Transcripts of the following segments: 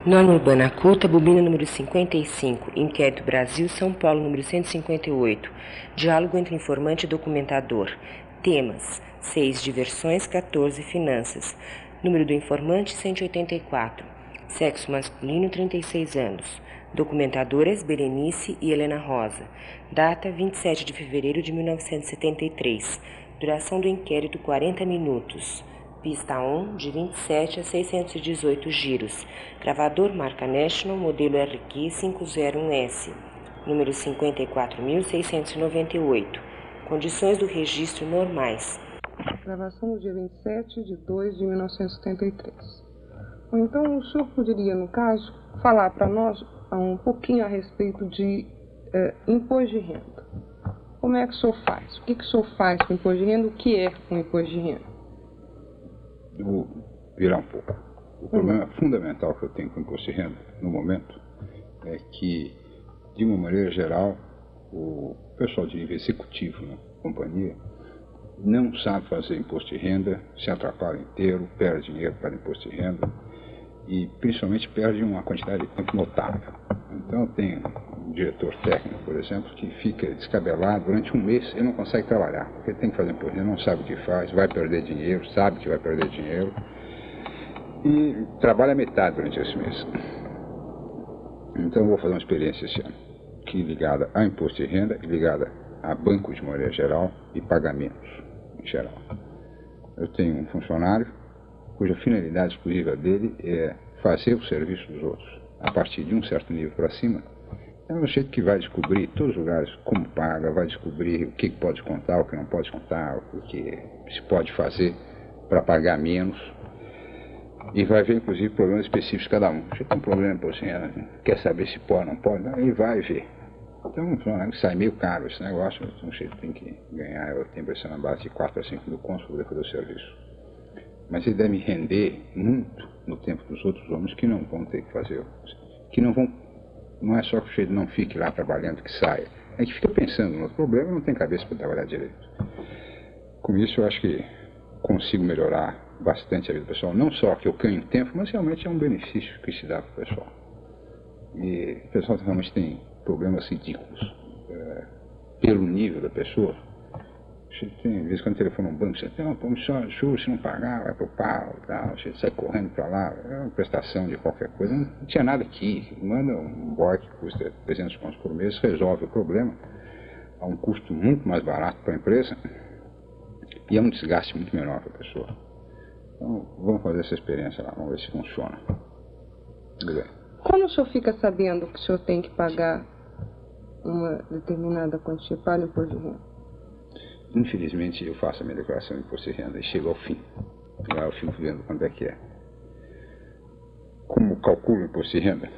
Norma Urbana Culta, bobina número 55, Inquérito Brasil, São Paulo, número 158. Diálogo entre informante e documentador. Temas: 6. Diversões, 14. Finanças. Número do informante: 184. Sexo masculino: 36 anos. Documentadoras: Berenice e Helena Rosa. Data: 27 de fevereiro de 1973. Duração do inquérito: 40 minutos. Pista 1, de 27 a 618 giros. Gravador marca National, modelo RQ501S, número 54.698. Condições do registro normais. Gravação no dia 27 de 2 de 1973. Então, o senhor poderia, no caso, falar para nós um pouquinho a respeito de imposto de renda. Como é que o senhor faz? O que o senhor faz com o imposto de renda? O que é um imposto de renda? Eu vou virar um pouco. O problema fundamental que eu tenho com o imposto de renda, no momento, é que, de uma maneira geral, o pessoal de nível executivo na companhia não sabe fazer imposto de renda, se atrapalha inteiro, perde dinheiro para imposto de renda e, principalmente, perde uma quantidade de tempo notável. Então, tem um diretor técnico, por exemplo, que fica descabelado durante um mês e não consegue trabalhar, porque tem que fazer imposto de renda, não sabe o que faz, vai perder dinheiro, sabe que vai perder dinheiro e trabalha metade durante esse mês. Então, eu vou fazer uma experiência esse ano, que ligada a imposto de renda e ligada a banco de maneira geral e pagamentos em geral. Eu tenho um funcionário cuja finalidade exclusiva dele é fazer o serviço dos outros. A partir de um certo nível para cima, é um jeito que vai descobrir em todos os lugares como paga, vai descobrir o que pode contar, o que não pode contar, o que se pode fazer para pagar menos. E vai ver, inclusive, problemas específicos de cada um. Você tem um problema, quer saber se pode ou não pode? Ele vai ver. Então, sai meio caro esse negócio, então você tem que ganhar, eu tenho impressão na base de 4 a 5 mil contos para poder fazer o serviço. Mas ele deve render muito no tempo dos outros homens que não vão ter que fazer, que não vão, não é só que o sujeito não fique lá trabalhando, que saia. A gente fica pensando no outro problema e não tem cabeça para trabalhar direito. Com isso eu acho que consigo melhorar bastante a vida do pessoal. Não só que eu ganho tempo, mas realmente é um benefício que se dá para o pessoal. E o pessoal realmente tem problemas ridículos. Pelo nível da pessoa, você tem, às vezes quando telefona um banco, você tem uma promissão de juros, se não pagar, vai pro pau e tal, você sai correndo para lá, é uma prestação de qualquer coisa, não tinha nada aqui, manda um boy que custa 300 contos por mês, resolve o problema, a um custo muito mais barato para a empresa e é um desgaste muito menor para a pessoa. Então vamos fazer essa experiência lá, vamos ver se funciona. Tudo bem. Como o senhor fica sabendo que o senhor tem que pagar uma determinada quantia para o imposto de renda? Infelizmente, eu faço a minha declaração de imposto de renda e chego ao fim. Lá eu fico vendo quanto é que é. Como calculo o imposto de renda?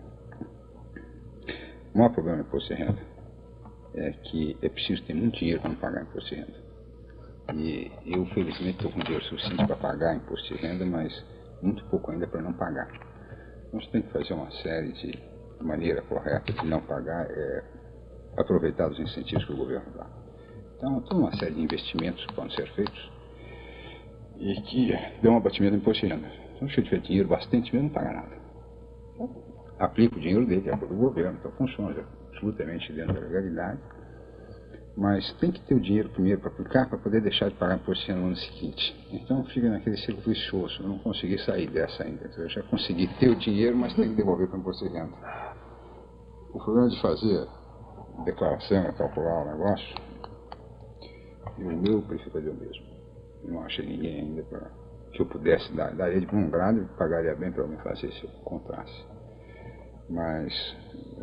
O maior problema do imposto de renda é que é preciso ter muito dinheiro para não pagar imposto de renda. E eu, felizmente, estou com dinheiro suficiente para pagar imposto de renda, mas muito pouco ainda para não pagar. Então, você tem que fazer uma série de maneira correta de não pagar, aproveitar os incentivos que o governo dá. Então, tem uma série de investimentos que podem ser feitos e que dão um abatimento do imposto de renda. Então, se eu tiver dinheiro bastante mesmo, não paga nada. Aplica o dinheiro dele, é do governo, então funciona absolutamente dentro da legalidade. Mas tem que ter o dinheiro primeiro para aplicar, para poder deixar de pagar imposto de renda no ano seguinte. Então, fica naquele ciclo vicioso. Eu não consegui sair dessa ainda. Eu já consegui ter o dinheiro, mas tem que devolver para o imposto de renda. O problema de fazer declaração, calcular o negócio, e o meu prefiro fazer o mesmo. Eu não achei ninguém ainda para que eu pudesse daria de bom grado e pagaria bem para me fazer se eu encontrasse. Mas,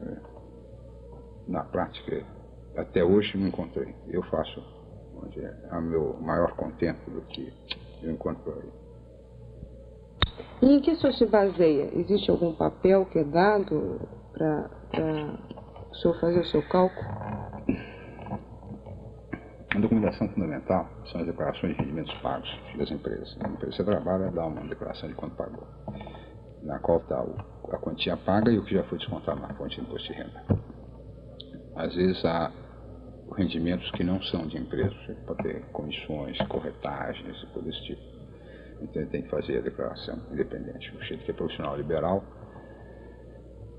na prática, até hoje não encontrei. Eu faço onde é o meu maior contento do que eu encontro por aí. E em que o senhor se baseia? Existe algum papel que é dado para o senhor fazer o seu cálculo? A documentação fundamental são as declarações de rendimentos pagos das empresas. A empresa que você trabalha dá uma declaração de quanto pagou, na qual está a quantia paga e o que já foi descontado na fonte de imposto de renda. Às vezes há rendimentos que não são de empresa, você pode ter comissões, corretagens e coisas desse tipo. Então ele tem que fazer a declaração independente. O jeito que é profissional liberal,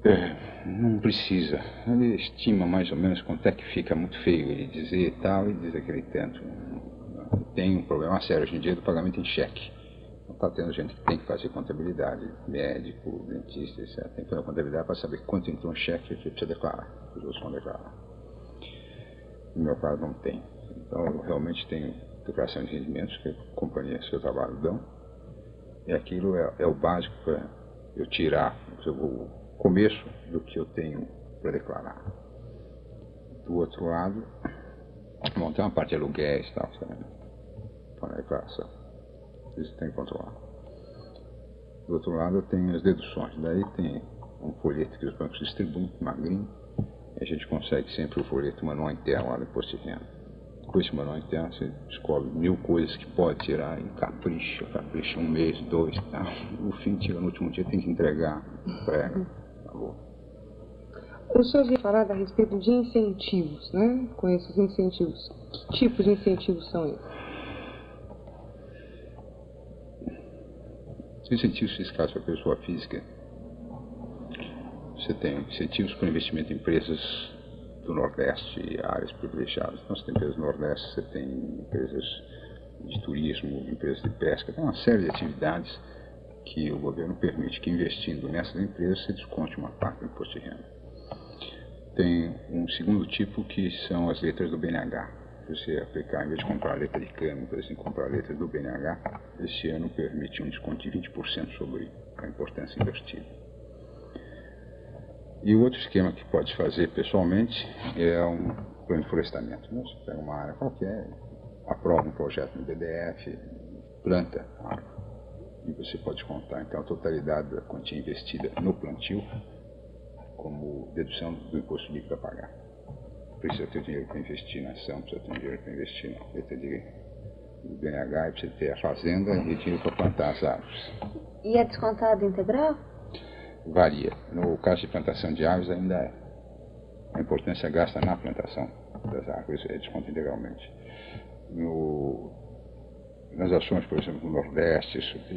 Não precisa. Ele estima mais ou menos quanto é que fica muito feio ele dizer e tal, e diz aquele tanto. Tem um problema sério hoje em dia do pagamento em cheque. Não está tendo gente que tem que fazer contabilidade, médico, dentista, etc. Tem que fazer contabilidade para saber quanto entrou um cheque que precisa declarar, que os outros vão declarar. No meu caso não tem. Então eu realmente tenho declaração de rendimentos que a companhia, seu trabalho dão, e aquilo é o básico para eu tirar o começo do que eu tenho para declarar. Do outro lado, bom, tem uma parte de aluguéis e tal, para a declaração. Isso tem que controlar. Do outro lado, eu tenho as deduções. Daí tem um folheto que os bancos distribuem, magrinho, e a gente consegue sempre o folheto manual interno lá do imposto de renda. Com esse manual interno, você descobre 1000 coisas que pode tirar e capricha um mês, 2, tá? No fim, chega no último dia, tem que entrega. Acabou. O senhor havia falado a respeito de incentivos, né? Com esses incentivos. Que tipos de incentivos são esses? Incentivos fiscais para a pessoa física. Você tem incentivos para investimento em empresas do Nordeste e áreas privilegiadas. Então, você tem empresas do Nordeste, você tem empresas de turismo, empresas de pesca, tem uma série de atividades que o governo permite que, investindo nessas empresas, você desconte uma parte do imposto de renda. Tem um segundo tipo que são as letras do BNH. Você aplicar, em vez de comprar a letra de câmbio, por exemplo, comprar a letra do BNH, esse ano permite um desconto de 20% sobre a importância investida. E o outro esquema que pode fazer pessoalmente é um plano de florestamento. Você pega uma área qualquer, aprova um projeto no BDF, planta a árvore. E você pode contar então a totalidade da quantia investida no plantio como dedução do imposto líquido a pagar. Precisa ter dinheiro para investir na ação, precisa ter dinheiro para investir na letra do BNH, precisa ter a fazenda e dinheiro para plantar as árvores. E é descontado integral? Varia. No caso de plantação de árvores ainda é. A importância gasta na plantação das árvores é desconto integralmente. Nas ações, por exemplo, no Nordeste,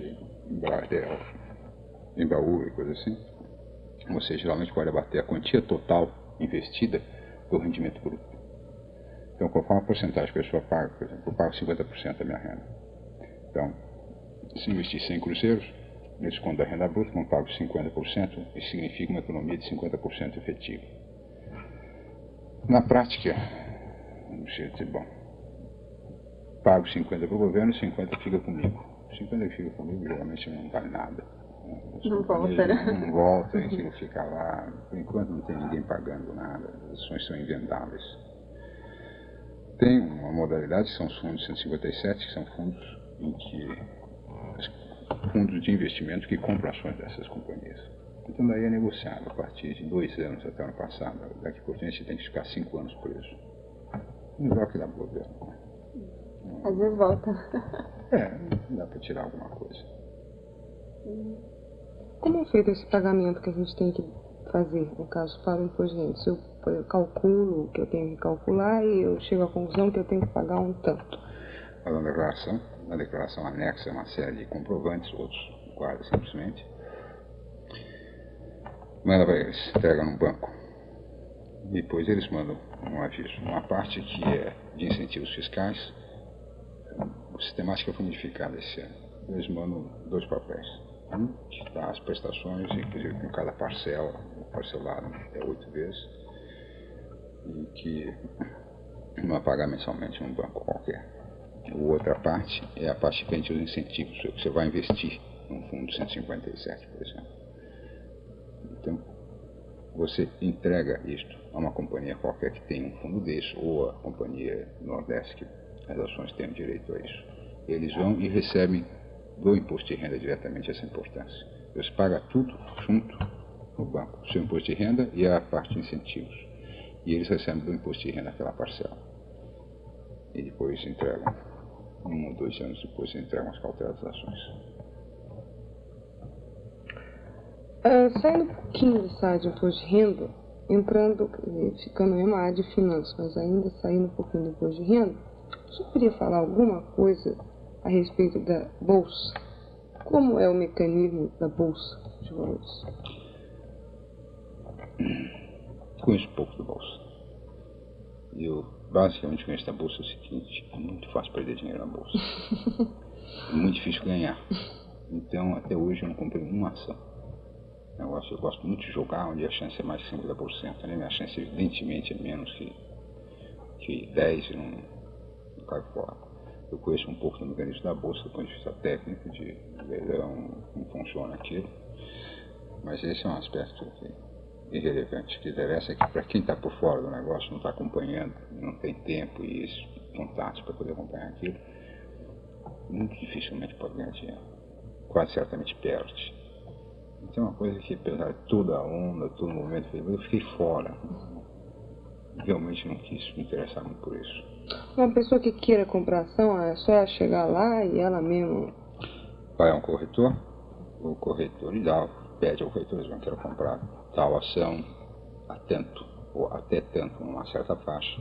em Baú e coisa assim, você geralmente pode abater a quantia total investida do rendimento bruto. Então, conforme a porcentagem que a pessoa paga, por exemplo, eu pago 50% da minha renda. Então, se investir 100 cruzeiros, no desconto da renda bruta, como pago 50%, isso significa uma economia de 50% efetiva. Na prática, não sei dizer, bom, pago 50% para o governo e 50% fica comigo. 50% que fica comigo geralmente não vale nada. Não volta, né? Não volta, a gente não fica lá. Por enquanto não tem ninguém pagando nada, as ações são invendáveis. Tem uma modalidade, que são os fundos 157, que são fundos em que fundos de investimento que compram ações dessas companhias. Então daí é negociado a partir de 2 anos até o ano passado. Daqui por diante você tem que ficar 5 anos preso. Melhor que dá pro governo. Às vezes volta. Dá para tirar alguma coisa. Como é feito esse pagamento que a gente tem que fazer, no caso, para o imposto de renda? Se eu calculo o que eu tenho que calcular e eu chego à conclusão que eu tenho que pagar um tanto. Na declaração anexa uma série de comprovantes, outros guarda simplesmente. Manda para eles, entrega no banco. Depois eles mandam um aviso. Uma parte que é de incentivos fiscais, a sistemática foi modificada esse ano. Eles mandam 2 papéis. Um que está as prestações, inclusive com cada parcela, parcelado é 8 vezes, e que não vai pagar mensalmente num banco qualquer. A outra parte é a parte que vende os incentivos, que você vai investir num fundo 157, por exemplo. Então, você entrega isto a uma companhia qualquer que tenha um fundo desse, ou a companhia Nordeste, que as ações têm direito a isso. Eles vão e recebem do imposto de renda diretamente essa importância. Você paga tudo junto no banco, o seu imposto de renda e a parte de incentivos. E eles recebem do imposto de renda aquela parcela. E depois entregam, 1 ou 2 anos depois, entregam as cautelas das ações. Saindo um pouquinho dessa área de imposto de renda, entrando, ficando mesmo na área de finanças, mas ainda saindo um pouquinho do imposto de renda, você poderia falar alguma coisa a respeito da Bolsa? Como é o mecanismo da Bolsa de Valores? conheço pouco da bolsa. Eu basicamente conheço da bolsa o seguinte: é muito fácil perder dinheiro na bolsa. É muito difícil ganhar. Então, até hoje eu não comprei uma ação. Eu gosto muito de jogar onde a chance é mais de 50%. Né? Minha chance, evidentemente, é menos que 10% e não cai fora. Eu conheço um pouco do mecanismo da bolsa, do ponto de vista técnico, de ver como funciona aquilo. Mas esse é um aspecto irrelevante. O que interessa é que, para quem está por fora do negócio, não está acompanhando, não tem tempo e contatos para poder acompanhar aquilo, muito dificilmente pode ganhar dinheiro. Quase certamente perde. Então é uma coisa que, apesar de toda a onda, todo momento, eu fiquei fora. Realmente não quis me interessar muito por isso. Uma pessoa que queira comprar ação, é só ela chegar lá e ela mesmo... Vai a um corretor, o corretor lhe dá, pede ao corretor, eles vão querer comprar tal ação a tanto, ou até tanto, numa certa faixa.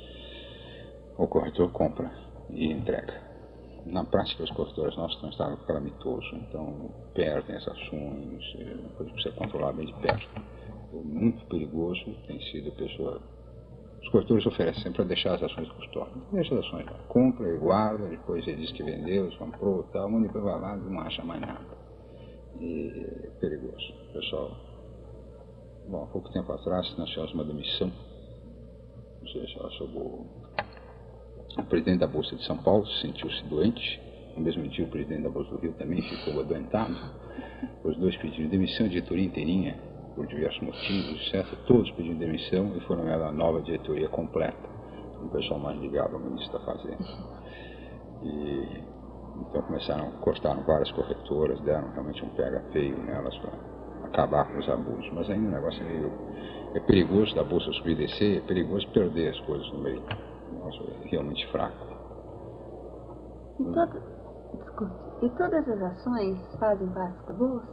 O corretor compra e entrega. Na prática, os corretores nossos estão em estado calamitoso, então perdem as ações, coisa que você controlar bem de perto. É muito perigoso, tem sido a pessoa... Os corretores oferecem sempre para deixar as ações de custódia. Deixa as ações lá, compra e guarda, depois ele diz que vendeu, comprou, tal, e depois vai lá e não acha mais nada. E é perigoso. Pessoal, bom, há pouco tempo atrás nós tivemos uma demissão, não sei se ela soube. O presidente da Bolsa de São Paulo sentiu-se doente. No mesmo dia, o presidente da Bolsa do Rio também ficou adoentado. Os dois pediram demissão, a diretoria inteirinha, por diversos motivos, etc. Todos pediram demissão e foram nomeados a nova diretoria completa. O pessoal mais ligado ao ministro da Fazenda. E então cortaram várias corretoras, deram realmente um pega feio nelas para acabar com os abusos. Mas ainda o negócio é meio... É perigoso da Bolsa subir e descer, é perigoso perder as coisas no meio. É realmente fraco. E todas as ações fazem parte da bolsa?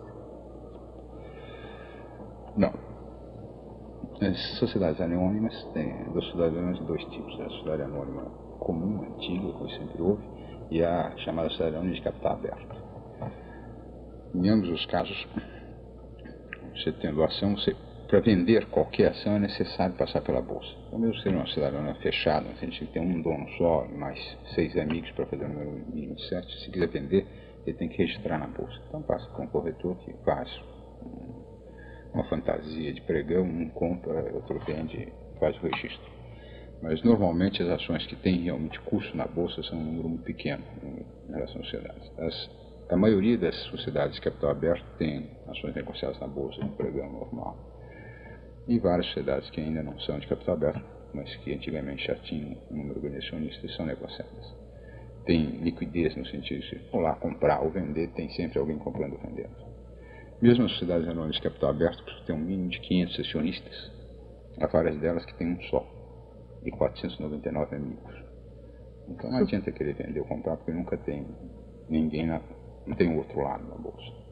Não. As sociedades anônimas têm dois tipos. A sociedade anônima comum, antiga, como sempre houve, e a chamada sociedade anônima de capital aberto. Em ambos os casos, você tendo ação, para vender qualquer ação é necessário passar pela bolsa. Então, mesmo que seja uma sociedade anônima fechada, no sentido que tem um dono só e mais 6 amigos para fazer o número mínimo de 7, se quiser vender, ele tem que registrar na bolsa. Então passa por um corretor que faz uma fantasia de pregão, um compra, outro vende, faz o registro. Mas normalmente as ações que têm realmente custo na bolsa são um número muito pequeno em relação às sociedades. A maioria das sociedades de capital aberto tem ações negociadas na bolsa, de pregão normal. E várias sociedades que ainda não são de capital aberto, mas que antigamente já tinham um número de acionistas, são negociadas. Tem liquidez no sentido de, ou lá comprar ou vender, tem sempre alguém comprando ou vendendo. Mesmo as sociedades anônimas de capital aberto, que tem um mínimo de 500 acionistas, há várias delas que tem um só, e 499 amigos. Então não adianta querer vender ou comprar, porque nunca tem ninguém, não tem o outro lado na bolsa.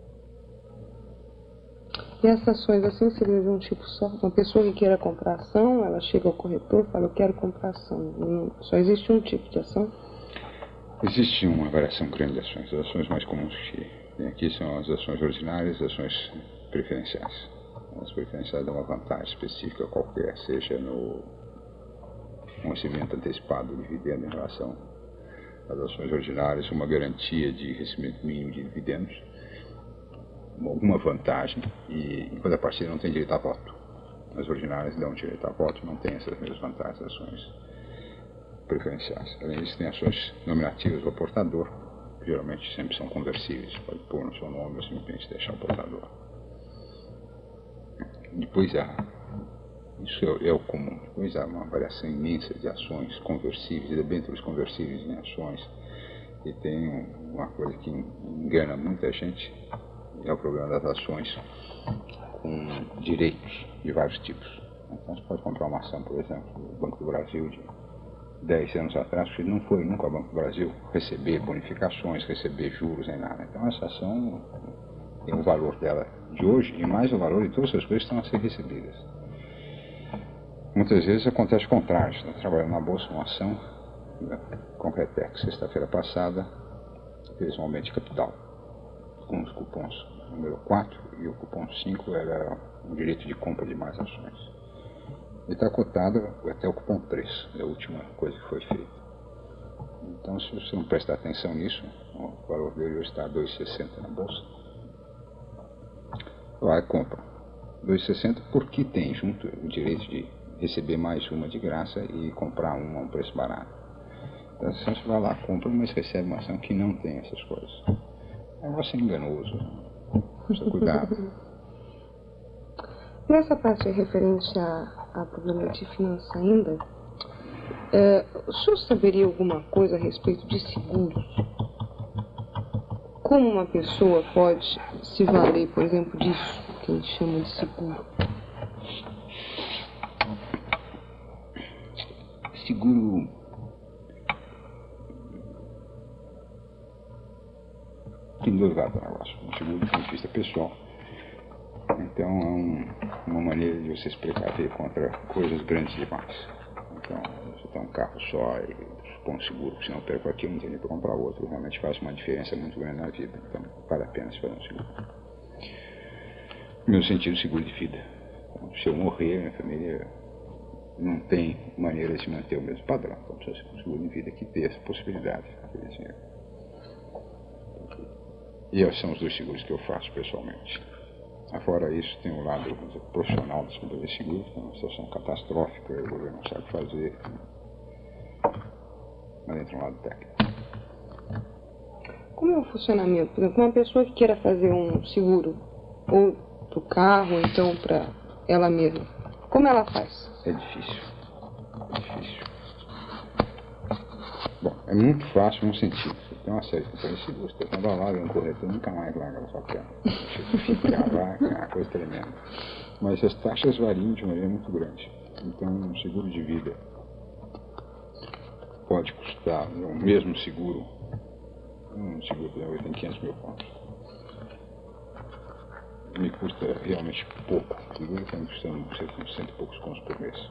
E essas ações assim seriam de um tipo só? Uma pessoa que queira comprar ação, ela chega ao corretor e fala, eu quero comprar ação. Só existe um tipo de ação? Existe uma variação grande de ações. As ações mais comuns que tem aqui são as ações ordinárias e as ações preferenciais. As preferenciais dão uma vantagem específica qualquer, seja no recebimento antecipado do dividendo em relação às ações ordinárias, uma garantia de recebimento mínimo de dividendos, alguma vantagem, e em contrapartida não tem direito a voto. As ordinárias dão direito a voto, não tem essas mesmas vantagens das ações preferenciais. Além disso, tem ações nominativas do portador, que geralmente sempre são conversíveis, pode pôr no seu nome ou simplesmente deixar o portador. Depois isso é o comum, depois há uma variação imensa de ações conversíveis, de debêntures conversíveis em ações, e tem uma coisa que engana muita gente, é o problema das ações com direitos de vários tipos. Então você pode comprar uma ação, por exemplo, do Banco do Brasil de 10 anos atrás, porque não foi nunca o Banco do Brasil receber bonificações, receber juros nem nada. Então essa ação tem o valor dela de hoje e mais o valor de todas as coisas que estão a ser recebidas. Muitas vezes acontece o contrário. Você está trabalhando na bolsa uma ação, Concretec, sexta-feira passada, fez um aumento de capital com os cupons número 4 e o cupom 5 era um direito de compra de mais ações. Ele está cotado até o cupom 3, é a última coisa que foi feita. Então, se você não prestar atenção nisso, o valor dele hoje está a 2,60 na bolsa. Vai, compra. 2,60 porque tem junto o direito de receber mais uma de graça e comprar uma a um preço barato. Então, você vai lá, compra, mas recebe uma ação que não tem essas coisas. É um negócio enganoso. Precisa cuidado. Nessa parte referente a problema de finanças ainda, o senhor saberia alguma coisa a respeito de seguros? Como uma pessoa pode se valer, por exemplo, disso que a gente chama de seguro? Seguro tem dois lados do negócio. Um seguro do ponto de vista pessoal. Então é uma maneira de você se precaver contra coisas grandes demais. Então, você tem um carro só e põe um seguro, se não perco aqui, não tem nem para comprar outro. Realmente faz uma diferença muito grande na vida. Então, vale a pena se fazer um seguro. No meu sentido, seguro de vida. Então, se eu morrer, minha família não tem maneira de se manter o mesmo padrão. Então, precisa ser um seguro de vida que dê essa possibilidade naquele dinheiro. E esses são os dois seguros que eu faço pessoalmente. Fora isso, tem o lado profissional das companhias de seguros, que é uma situação catastrófica, o governo não sabe o que fazer, mas entra um lado técnico. Como é o funcionamento? Por exemplo, uma pessoa que queira fazer um seguro, ou para o carro, ou então para ela mesma, como ela faz? É difícil. É difícil. Bom, é muito fácil no sentido. Você tem uma série de companhias de seguros, você quando lá, vem um corretor, nunca mais larga na sua perna. Você fica lá, é uma coisa tremenda. Mas as taxas variam de maneira muito grande. Então, um seguro de vida pode custar, o mesmo seguro, um seguro, por exemplo, tem 500 mil pontos. Me custa realmente pouco. O seguro está me custando cerca de 100 e poucos pontos por mês.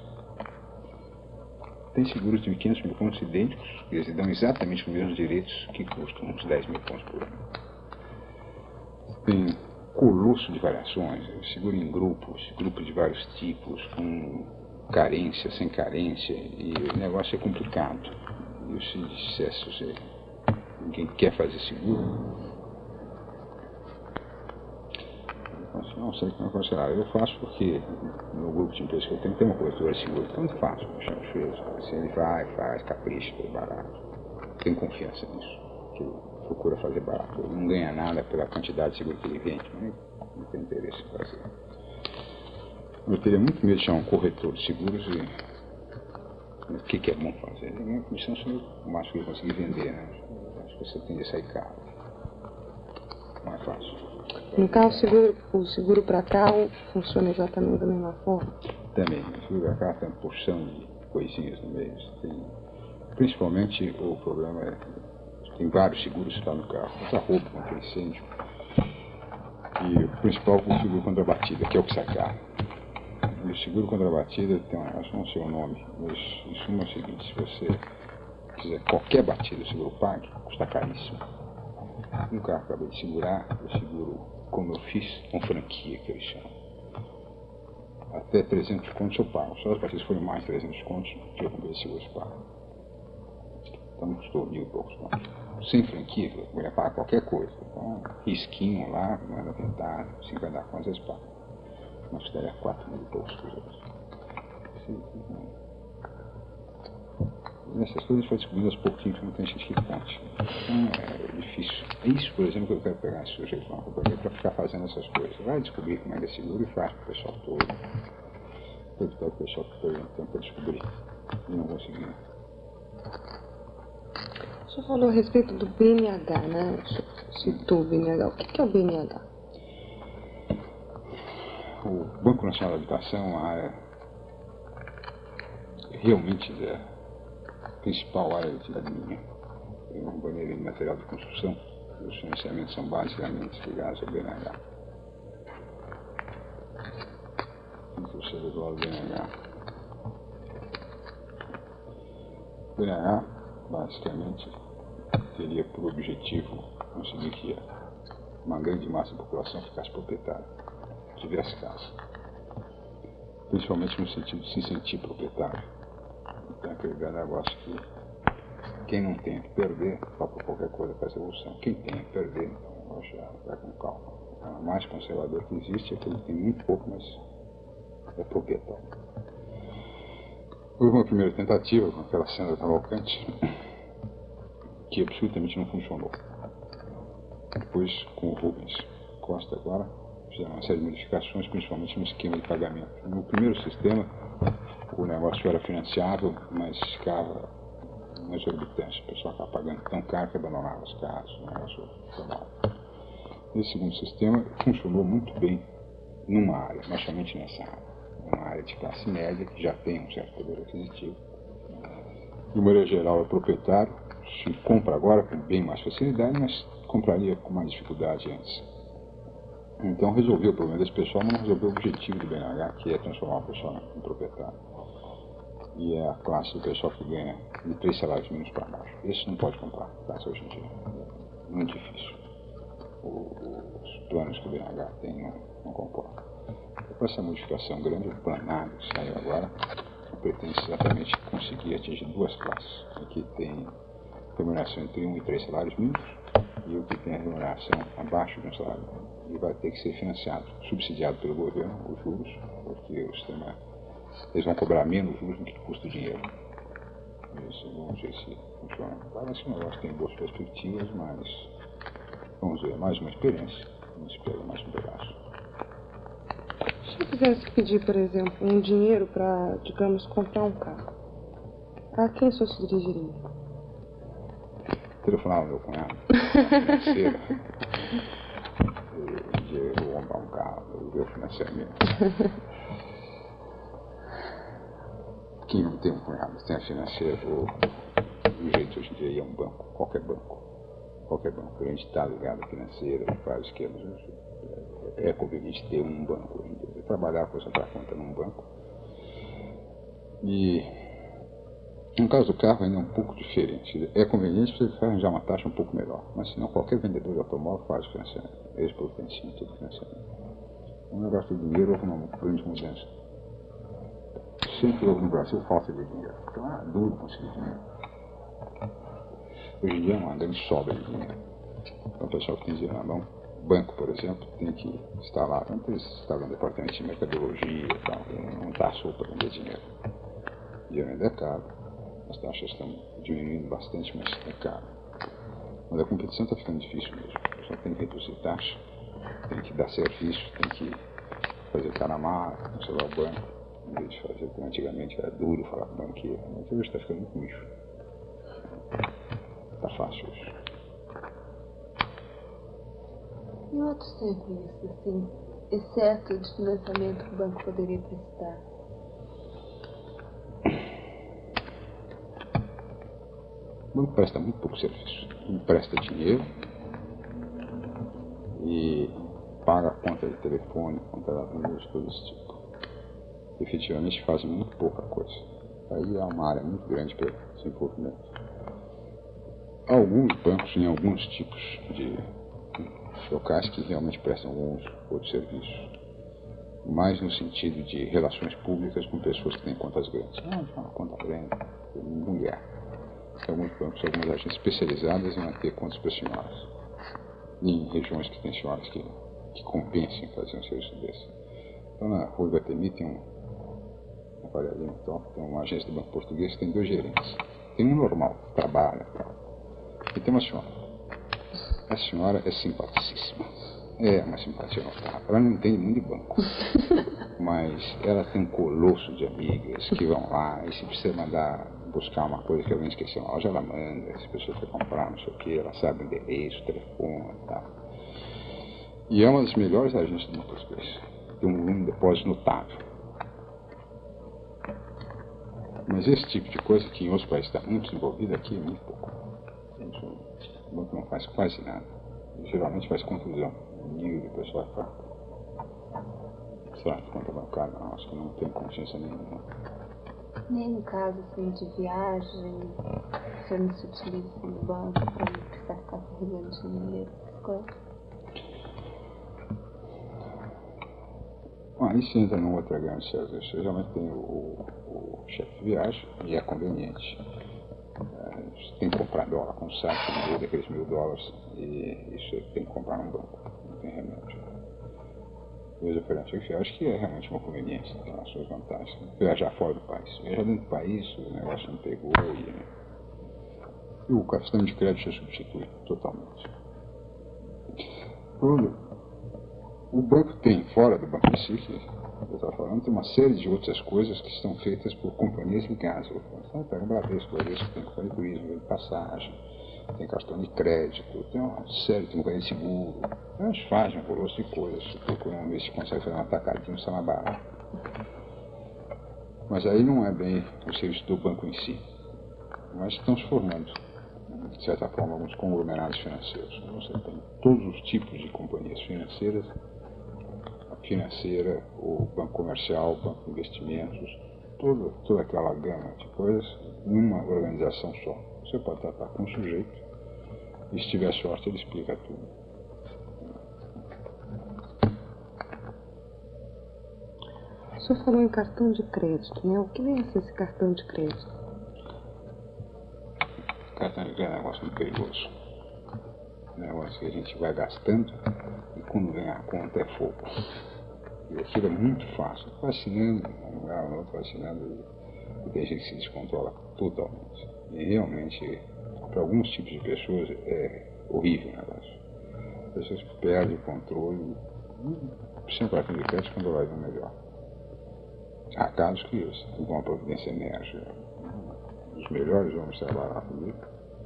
Tem seguros de 500 mil pontos idênticos, eles dão exatamente os mesmos direitos que custam uns 10 mil pontos por ano. Tem colosso de variações, seguro em grupos de vários tipos, com carência, sem carência, e o negócio é complicado. E se dissesse você, ninguém quer fazer seguro, não sei como aconselhar. Eu faço porque no grupo de empresas que eu tenho tem uma corretora de seguro, tanto faço, eu chamo Fez. Se ele vai, faz, capricha, é barato. Tenho confiança nisso, que ele procura fazer barato. Ele não ganha nada pela quantidade de seguro que ele vende, mas não tem interesse em fazer. Eu teria muito medo de chamar um corretor de seguros e o que é bom fazer? Ele ganha comissão sobre o máximo que ele conseguir vender, né? Acho que você tende a sair caro. Não é fácil. No caso, o seguro para carro funciona exatamente da mesma forma? Também. O seguro para carro tem uma porção de coisinhas no meio. Principalmente o problema é tem vários seguros que no carro. Contra roubo, contra incêndio. E o principal é o seguro contra a batida, que é o que sai caro. E o seguro contra a batida tem uma relação ao seu nome. Mas em suma é o seguinte, se você fizer qualquer batida, o seguro pague, custa caríssimo. Um carro que eu acabei de segurar, eu seguro como eu fiz com franquia, que eles chamam. Até 300 contos eu pago. Só as batidas forem mais de 300 contos, que eu comprei de seguro eu pago. Então custou 1.000 e poucos contos. Sem franquia, eu vou pagar qualquer coisa. Então, risquinho lá, manda tentar, 50 contos eles pagam. Mas custaria 4.000 e poucos cruzeiros. Essas coisas foi descobrindo aos pouquinhos, que não tem gente que conte. Então é difícil. É isso, por exemplo, que eu quero pegar esse sujeito lá na companhia para ficar fazendo essas coisas. Vai descobrir como é que é seguro e faz para o pessoal todo. Todo o pessoal que foi um tempo para descobrir e não conseguiu. O senhor falou a respeito do BNH, né? O senhor citou o BNH. O que é o BNH? O Banco Nacional de Habitação é uma área realmente principal área de atividade minha. Eu não banheiro de material de construção. Os financiamentos são basicamente ligados ao BNH. Você do lado do BNH. O BNH, basicamente, teria por objetivo conseguir que uma grande massa da população ficasse proprietária, tivesse casa. principalmente no sentido de se sentir proprietário. Então aquele velho negócio que quem não tem que perder, topa qualquer coisa faz revolução. Quem tem que perder, então já vai com calma. O mais conservador que existe é aquele que tem muito pouco, mas é proprietário. Houve uma primeira tentativa com aquela Sandra Cavalcante, que absolutamente não funcionou. Depois, com o Rubens Costa agora, fizeram uma série de modificações, principalmente no esquema de pagamento. No primeiro sistema, o negócio era financiável, mas ficava uma exorbitância. O pessoal estava pagando tão caro que abandonava os carros, o negócio foi mal. Esse segundo sistema funcionou muito bem numa área, mas somente nessa área. Uma área de classe média, que já tem um certo poder aquisitivo. De maneira geral, é proprietário, se compra agora com bem mais facilidade, mas compraria com mais dificuldade antes. Então resolveu o problema desse pessoal, mas não resolveu o objetivo do BNH, que é transformar o pessoal em proprietário. E é a classe do pessoal que ganha de 3 salários mínimos para baixo. Esse não pode comprar casa hoje em dia. É muito difícil. Os planos que o BNH tem não comportam. Com essa modificação grande, o planado que saiu agora pretende exatamente conseguir atingir duas classes. O que tem remuneração entre 1 e 3 salários mínimos e o que tem a remuneração abaixo de um salário mínimo. E vai ter que ser financiado, subsidiado pelo governo, os juros, porque o sistema, eles vão cobrar menos juros do que custa o dinheiro. Isso, vamos ver se funciona. Parece que o negócio tem boas perspectivas, mas vamos ver, mais uma experiência, vamos esperar mais um pedaço. Se eu quisesse pedir, por exemplo, um dinheiro para, digamos, comprar um carro, a quem o senhor se dirigiria? Telefonar ao meu cunhado, financeira, e eu vou comprar um carro, eu ver o financiamento. Quem não tem um cunhado, tem a financeira, o jeito hoje em dia é um banco, qualquer banco. A gente está ligado à financeira, faz esquemas. É conveniente ter um banco hoje em dia. Trabalhar com essa conta num banco. E no caso do carro ainda é um pouco diferente. É conveniente você arranjar uma taxa um pouco melhor. Mas senão qualquer vendedor de automóvel faz financiamento. Eles providenciam todo o financiamento. O negócio do dinheiro houve uma grande mudança. Sempre houve no Brasil falta de dinheiro. Então era duro conseguir dinheiro. Hoje em dia é uma grande sobra de dinheiro. Então o pessoal que tem dinheiro na mão, banco, por exemplo, tem que estar lá. Então eles estão no departamento de mercadologia e tal. Não está solto para vender dinheiro. O dinheiro ainda é caro. As taxas estão diminuindo bastante, mas é caro. Mas a competição está ficando difícil mesmo. O pessoal tem que reduzir taxa, tem que dar serviço, tem que fazer caramar, cancelar o banco. Em vez de fazer como antigamente era duro falar com o banqueiro. Mas hoje está ficando muito lixo. Está fácil hoje. E outros serviços, assim, exceto de financiamento que o banco poderia prestar? O banco presta muito pouco serviço. Empresta dinheiro e paga a conta de telefone, conta da luz, todo esse tipo. Efetivamente fazem muito pouca coisa. Aí há uma área muito grande para desenvolvimento. Alguns bancos em alguns tipos de locais que realmente prestam alguns outros serviços. Mais no sentido de relações públicas com pessoas que têm contas grandes. Uma conta grande, mulher. Alguns bancos, algumas agências especializadas em ter contas para senhoras. Em regiões que tem senhoras que compensem fazer um serviço desse. Então na Rua Iguatemi tem na Faria Lima, tem uma agência do Banco Português que tem 2 gerentes. Tem um normal, que trabalha e tal. E tem uma senhora. A senhora é simpaticíssima. É uma simpatia notável. Ela não entende muito de banco. Mas ela tem um colosso de amigas que vão lá e se precisa mandar buscar uma coisa que alguém esqueceu na loja, ela manda. Se a pessoa quer comprar, não sei o que, ela sabe o endereço, o telefone e tal. E é uma das melhores agências do Banco Português. Tem um volume de depósito notável. Mas esse tipo de coisa que em outros países está muito desenvolvido, aqui é muito pouco. O banco não faz quase nada. Geralmente faz confusão. O nível do pessoal é fraco. Será que conta bancária? Não, acho que não tem consciência nenhuma. Nem no caso assim, de viagem, o senhor não se utiliza assim, do banco para não precisar ficar carregando dinheiro, essas coisas? Aí se entra numa outra grande serviço. Você geralmente tem o cheque de viagem e é conveniente. Você tem que comprar dólar com saque no meio daqueles $1.000 e isso tem que comprar num banco, não tem remédio. Coisa operante cheque de viagem que é realmente uma conveniência, tem as suas vantagens. Viajar fora do país. Viajar dentro do país, o negócio não pegou e o cartão de crédito se substitui totalmente. O banco tem, fora do banco em si, que eu estava falando, tem uma série de outras coisas que estão feitas por companhias ligadas. Você pega o Bradesco tem companhia de turismo, de passagem, tem cartão de crédito, tem uma série, tem companhia de seguro. Elas fazem um colosso de coisas. Procuram ver se consegue fazer um atacadinho, sai mais barato. Mas aí não é bem o serviço do banco em si. Mas estão se formando, de certa forma, alguns conglomerados financeiros. Você tem todos os tipos de companhias financeiras, o banco comercial, o banco de investimentos, toda aquela gama de coisas numa organização só. Você pode tratar com um sujeito e se tiver sorte ele explica tudo. O senhor falou em cartão de crédito, né? O que vem a ser esse cartão de crédito? Cartão de crédito é um negócio muito perigoso. É um negócio que a gente vai gastando e quando vem a conta é fogo. E aquilo é muito fácil. Vacinando, um lugar ou outro vacinando, e tem gente que se descontrola totalmente. E realmente, para alguns tipos de pessoas, é horrível o negócio. As pessoas perdem o controle, sem cartão de crédito, quando vai vir melhor. Há casos que isso, com uma providência enérgica. Os melhores homens trabalharam comigo.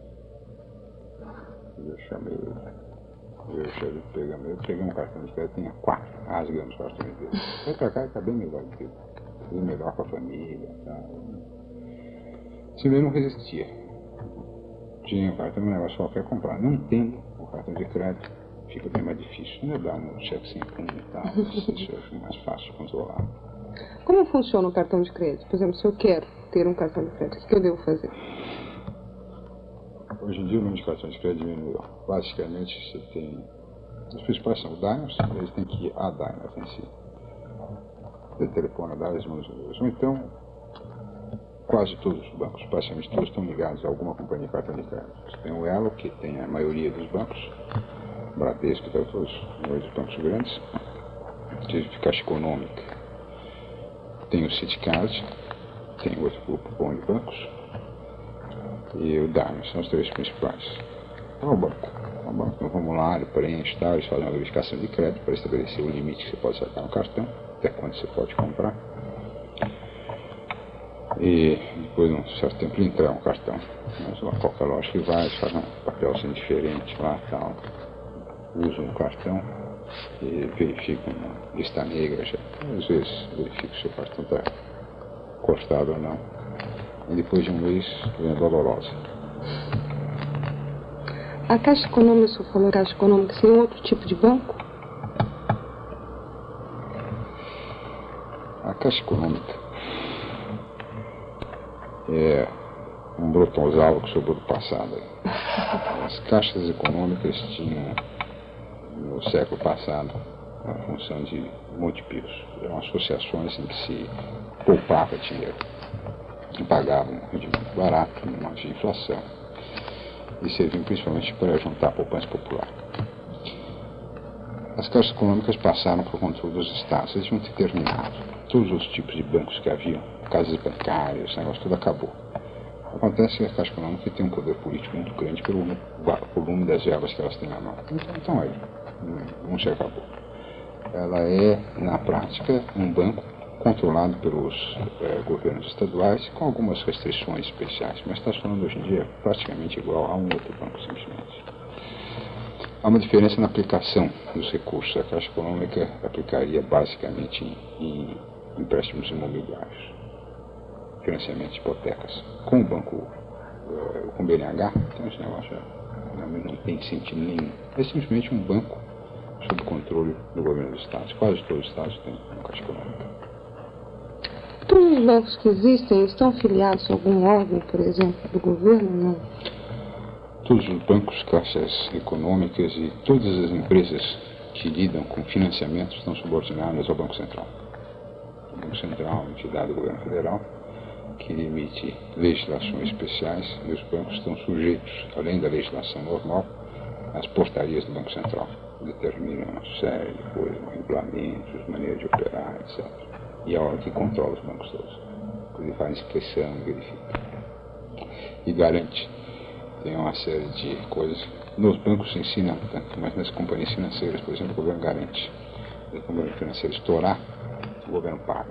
Eu chamei ele, peguei um cartão de crédito, tinha 4, rasgamos o cartão dele. Foi pra cá e tá bem melhor do que eu. Bem melhor com a família, tá? Esse meio não resistia. Tinha o cartão, um negócio qualquer comprar. Não tendo o cartão de crédito, fica bem mais difícil. Não dá um cheque sem fundo e tal, isso é mais fácil de controlar. Como funciona o cartão de crédito? Por exemplo, se eu quero ter um cartão de crédito, o que eu devo fazer? Hoje em dia o número de cartões de crédito diminuiu. Basicamente você tem... Os principais são o Diners, eles têm que ir a Diners em si. Você telefona a Diners, ou então quase todos os bancos, praticamente todos estão ligados a alguma companhia de cartão de crédito. Você tem o Elo, que tem a maioria dos bancos, Bradesco, todos os bancos grandes, tem a Caixa Econômica, tem o Citicard, tem outro grupo bom de bancos, e o Diners, são os 3 principais. É o banco no formulário, preenche tal, eles fazem uma verificação de crédito para estabelecer o limite que você pode sacar no cartão, até quando você pode comprar. E depois de um certo tempo ele entrega um cartão. Mas lá qualquer loja que vai, eles fazem um papelzinho diferente lá tal, usam o cartão e verificam na lista negra, já. Às vezes verificam se o cartão está cortado ou não. E depois de um mês vem a dolorosa. A Caixa Econômica, o senhor falou Caixa Econômica, tem outro tipo de banco? A Caixa Econômica é um brotonzal que sobrou do passado. As caixas econômicas tinham, no século passado, a função de multipios. Eram associações em que se poupava dinheiro, que pagavam um rendimento barato, numa de inflação, e serviam principalmente para juntar a poupança popular. As caixas econômicas passaram para o controle dos estados, eles tinham terminado. Todos os tipos de bancos que haviam, casas bancárias, esse negócio tudo acabou. Acontece que a Caixa Econômica tem um poder político muito grande pelo volume das verbas que elas têm na mão. Então aí, não se acabou. Ela é, na prática, um banco controlado pelos governos estaduais, com algumas restrições especiais, mas está se falando hoje em dia praticamente igual a um outro banco, simplesmente. Há uma diferença na aplicação dos recursos. A Caixa Econômica aplicaria basicamente em empréstimos imobiliários, financiamento de hipotecas. Com o banco, com o BNH, então esse negócio não tem sentido nenhum. É simplesmente um banco sob controle do governo dos estados. Quase todos os estados têm uma Caixa Econômica. Todos os bancos que existem estão afiliados a algum órgão, por exemplo, do governo? Não. Todos os bancos, caixas econômicas e todas as empresas que lidam com financiamento estão subordinadas ao Banco Central. Central, entidade do governo federal, que emite legislações especiais, e os bancos estão sujeitos, além da legislação normal, às portarias do Banco Central, que determinam uma série de coisas, regulamentos, maneira de operar, etc. E é a hora que controla os bancos todos. Ele faz inspeção, verifica. E garante. Tem uma série de coisas. Nos bancos se ensina tanto, mas nas companhias financeiras, por exemplo, o governo garante. Se a companhia financeira estourar, o governo paga.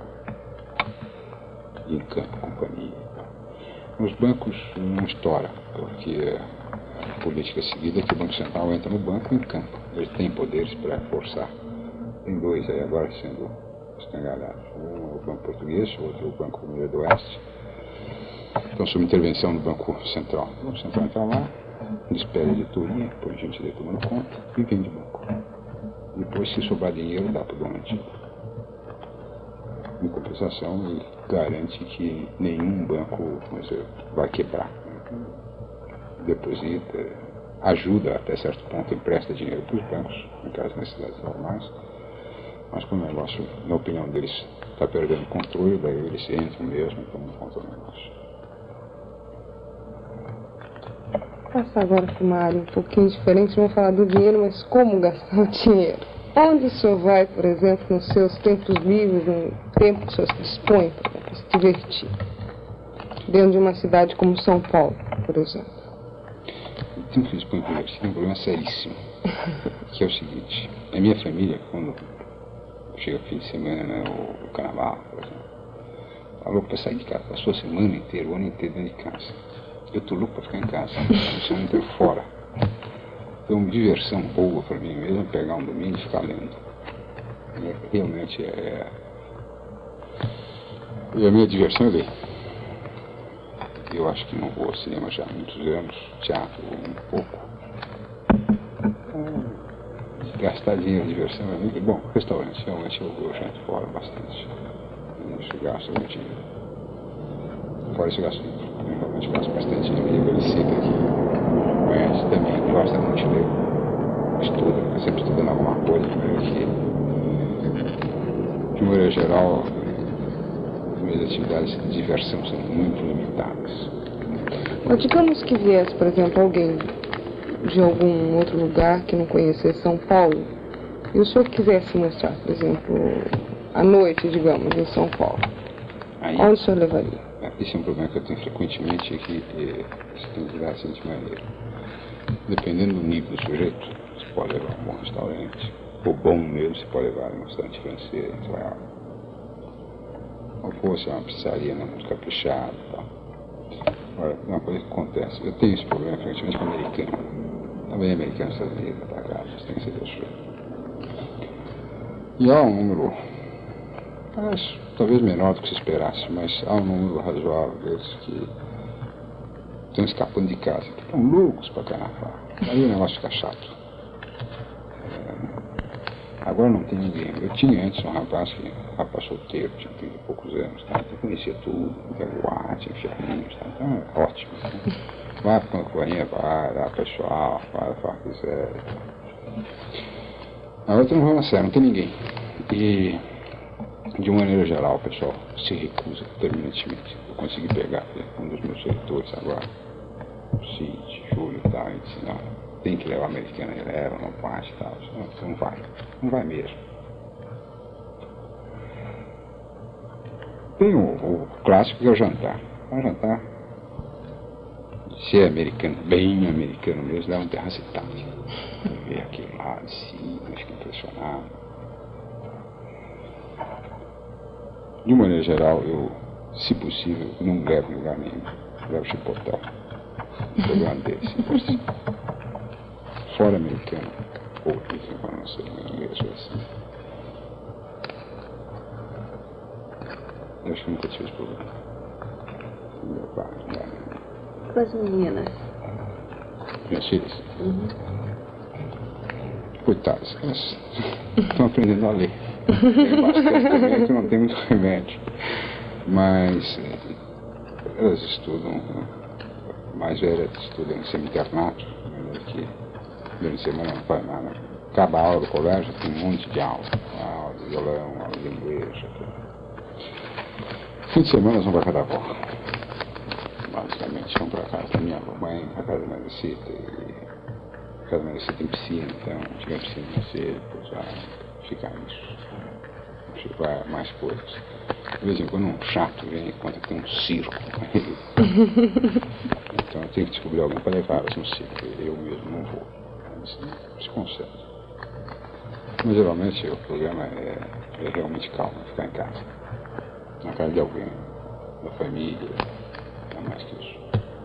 E em campo, companhia e tal. Nos bancos não estoura, porque a política seguida é que o Banco Central entra no banco em campo. Ele tem poderes para forçar. Tem dois aí agora sendo escangalhados. Um é o Banco Português, o outro é o Banco Mineiro do Oeste. Então, sob intervenção do Banco Central. O Banco Central entra lá, despede a editoria, põe gente de tomando conta e vende banco. Depois, se sobrar dinheiro, dá para o dono antigo. Em compensação, ele garante que nenhum banco vai quebrar. Deposita, ajuda até certo ponto, empresta dinheiro para os bancos, em caso de necessidades normais. Mas quando o negócio, na opinião deles, está perdendo controle, daí eles entram mesmo e tomam conta do negócio. Passa agora para uma área um pouquinho diferente, vamos falar do dinheiro, mas como gastar o dinheiro? Onde o senhor vai, por exemplo, nos seus tempos livres, no tempo que o senhor se dispõe para se divertir? Dentro de uma cidade como São Paulo, por exemplo. O tempo que se dispõe para divertir tem um problema seríssimo, que é o seguinte: a minha família, quando chega fim de semana, o carnaval, por exemplo, tá louco para sair de casa, passou a semana inteira, o ano inteiro dentro de casa. Eu tô louco para ficar em casa, a semana inteira fora. Então, diversão boa para mim mesmo é pegar um domingo e ficar lendo. Realmente é. E a minha diversão é ler. Eu acho que não vou ao cinema já há muitos anos, teatro um pouco. Gastar dinheiro em diversão é muito bom. Restaurante, realmente eu janto fora bastante. Isso gasto muito dinheiro. Fora isso eu gasto muito. Eu realmente gasto bastante dinheiro. Ele cita aqui. Mas também gosta muito de ler. Estuda, fica sempre estudando alguma coisa. De maneira geral, as minhas atividades de diversão são muito limitadas. Mas digamos que viesse, por exemplo, alguém de algum outro lugar que não conhecesse São Paulo, e o senhor quisesse mostrar, por exemplo, à noite, digamos, em São Paulo, aí, onde o senhor levaria? Esse é um problema que eu tenho frequentemente, é que você tem que dar da seguinte maneira. Dependendo do nível do sujeito, você pode levar a um bom restaurante, ou bom mesmo, você pode levar a um restaurante francês, Israel. Ou fosse uma pizzaria muito caprichada e tal. Olha, uma coisa que acontece, eu tenho esse problema frequentemente com o americano. Também americano, Estados Unidos, para cá, você tem que ser do sujeito. E há um número, talvez menor do que se esperasse, mas há um número razoável deles que estão escapando de casa, que estão loucos para carnaval. Aí o negócio fica chato. Agora não tem ninguém. Eu tinha antes um rapaz solteiro, tinha 30 e poucos anos, tá? Então conhecia tudo, tinha boate, ferrinhos, tá? Então é ótimo. Tá? Vai para uma companhia, vai, dá pessoal, vai, faz o que quiser. A outra não vai na série, não tem ninguém. E de uma maneira geral, o pessoal se recusa terminantemente. Eu consegui pegar um dos meus leitores agora, o Cid, Júlio e tal, e disse, não, tem que levar a americana, ele leva, não parte e tal. Não vai, não vai mesmo. Tem o clássico que é o jantar. O jantar, se é americano, bem americano mesmo, leva um terraço itálico. Ver aquilo lá de cima, fica impressionado. De maneira geral, eu, se possível, não levo em lugar nenhum. Levo chipotão. Um programa desse. Fora americano, ou não sei, inglês ou assim. Eu acho que nunca tive esse problema. Meu pai, não dá nenhum. Com as meninas? Minhas filhas? Uhum. Coitadas, elas estão aprendendo a ler. Tem bastante também, que não tem muito remédio. Mas elas estudam, a mais velha estuda em semi-internato, que durante a semana não faz nada. Acaba a aula do colégio, tem um monte de aula. Aula de violão, aula de inglês, etc. Fim de semana nós vamos para casa da avó. Basicamente, vamos para casa da minha mãe, para casa da Maricita. A casa da Maricita tem piscina, então tiver piscina mais cedo, depois vai ficar nisso. Vai mais coisas. De vez em quando um chato vem e conta que tem um circo. Então eu tenho que descobrir alguém para levá-las no circo. Eu mesmo não vou. Mas se conserta. Mas geralmente o problema é realmente calmo, ficar em casa. Na casa de alguém, da família, não mais que isso.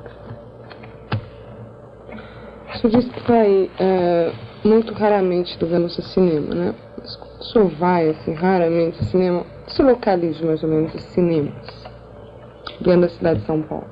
O senhor disse que vai muito raramente do Vênus ao cinema, né? Mas quando o senhor vai, assim, raramente ao cinema, se localiza mais ou menos os cinemas dentro da cidade de São Paulo?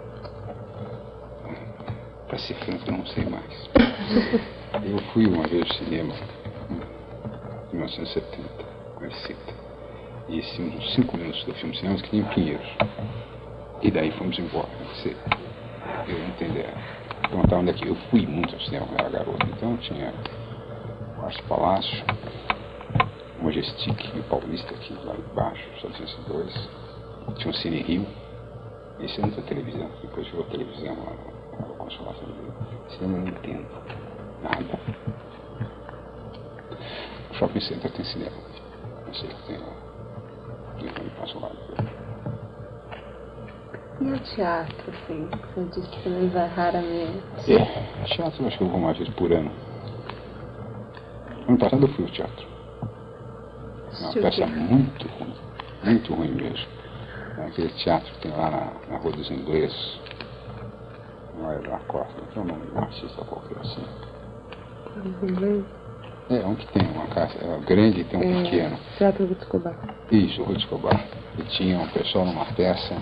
Para ser franco, eu não sei mais. Eu fui uma vez ao cinema em 1970, com a Cita. E assim, uns 5 minutos do filme cinema, que nem Pinheiros. E daí fomos embora. Eu não entendi. Perguntar onde é que eu fui muito ao cinema quando era garoto. Então tinha o Arte Palácio, o Majestic e o Paulista aqui lá embaixo, só tinha esses dois. Tinha o Cine Rio. Esse não tem televisão. Depois chegou a televisão lá no Consolação do Rio. Cinema eu não entendo nada. O Shopping Center tem cinema. Não sei o que tem lá. Então eu passo lá. E o teatro, assim, você disse que também vai raramente. Teatro eu acho que eu vou uma vez por ano. Ano passado eu fui ao teatro. Uma peça muito ruim mesmo. Aquele teatro que tem lá na Rua dos Ingleses. Não é da Costa, tem um nome de um artista qualquer assim. É, um que tem uma casa grande e tem um pequeno. Teatro Ruth Escobar. Isso, Ruth Escobar. E tinha um pessoal numa peça.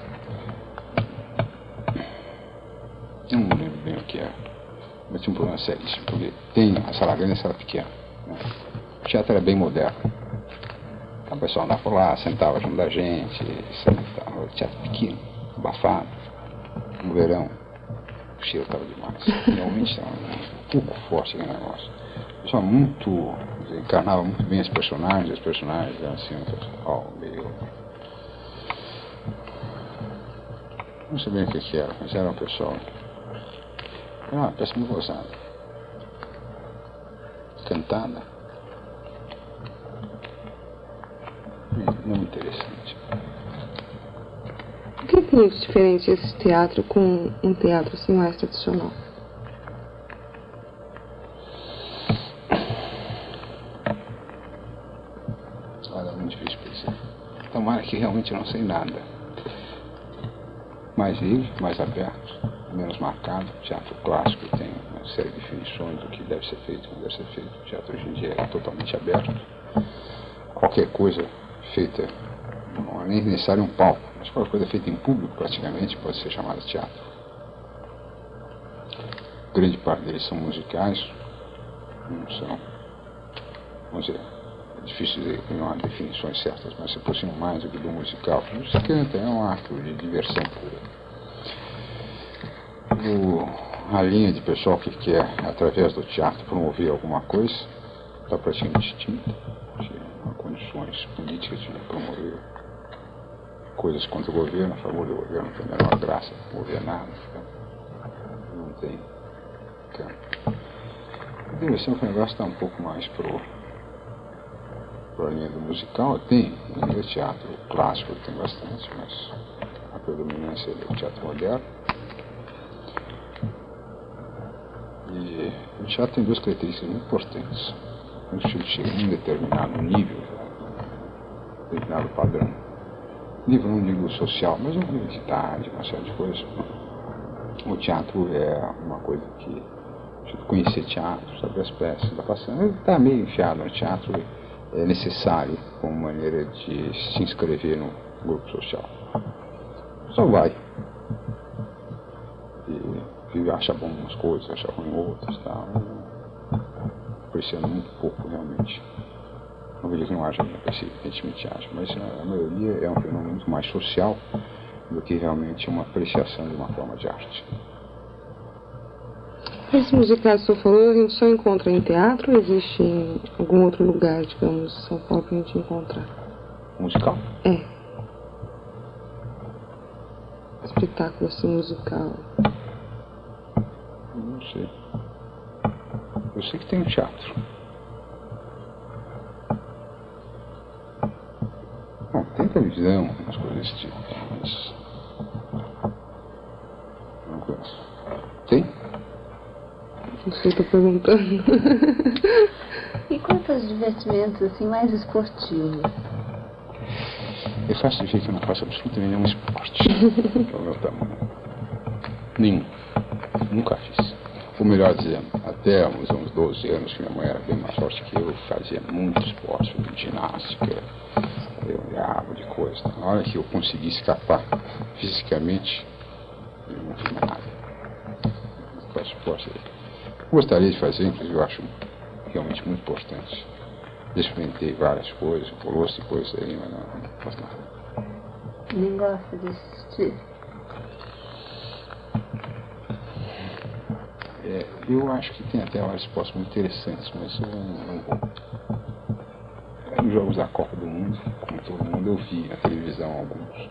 Eu não lembro bem o que era. Mas tinha um problema seríssimo, porque tem a sala grande e a sala pequena. Né? O teatro era bem moderno. Então o pessoal andava por lá, sentava junto da gente, sentava. O teatro pequeno, abafado. No verão, o cheiro estava demais. Realmente estava um pouco forte aquele negócio. O pessoal encarnava muito bem os personagens eram assim, um pessoal meio... Não sei bem o que era, mas era um pessoal... Era uma peça muito gozada. Cantada. Não interessante. O que tem de diferente esse teatro com um teatro assim mais tradicional? Olha, é muito difícil pensar. Tomara que realmente eu não sei nada. Mais livre, mais aberto, menos marcado. O teatro clássico tem uma série de definições do que deve ser feito, não deve ser feito. O teatro hoje em dia é totalmente aberto. Qualquer coisa feita, não é nem necessário um palco, mas qualquer coisa feita em público praticamente pode ser chamada teatro. Grande parte deles são musicais, não são, vamos dizer, é difícil dizer que não há definições certas, mas se aproximam mais do que do musical. O musicante é um ato de diversão pura. A linha de pessoal que quer, através do teatro, promover alguma coisa, está praticamente extinta. Há condições políticas de promover coisas contra o governo, a favor do governo, não tem a menor graça de promover nada. Não tem. A direção do negócio está um pouco mais para a linha do musical. Tem o teatro clássico, tem bastante, mas a predominância é do teatro moderno. E o teatro tem duas características muito importantes. Quando o chega em um determinado nível, determinado padrão, nível não digo social, mas uma identidade, uma série de coisas, o teatro é uma coisa que, conhecer teatro, saber as peças, está passando, ele está meio enfiado no teatro, é necessário como maneira de se inscrever no grupo social. Só vai. E acha bom umas coisas, acha ruim outras, tá? Apreciando muito pouco realmente. Não vejo que não haja, evidentemente haja, mas a maioria é um fenômeno muito mais social do que realmente uma apreciação de uma forma de arte. Esses musicais que o senhor falou, a gente só encontra em teatro ou existe em algum outro lugar, digamos, em São Paulo, para a gente encontrar? Musical? É. espetáculo assim musical? Não sei. Eu sei que tem um teatro. Bom, tem televisão, umas coisas desse tipo, mas não conheço. Tem? Não sei, tô perguntando. E quanto aos divertimentos assim, mais esportivos? É fácil de ver que eu não faço absolutamente nenhum esporte pelo meu tamanho. Nenhum. Nunca fiz. Ou melhor dizendo, até uns 12 anos, que minha mãe era bem mais forte que eu fazia muito esporte, ginástica, eu olhava de coisa. Na hora que eu consegui escapar fisicamente, eu não fiz mais nada. Não faço esporte. Gostaria de fazer, inclusive eu acho realmente muito importante. Experimentei várias coisas, bolou-se coisas aí, mas não faço nada. Nem gosta de assistir? Eu acho que tem até vários esportes muito interessantes, mas eu não vou. Os jogos da Copa do Mundo, como todo mundo, eu vi na televisão alguns.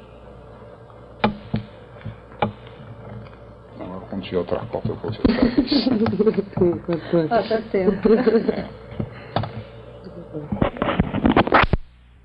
Agora, quando tiver outra Copa, eu vou ver outra vez. Quanto Ó, tá tempo. É.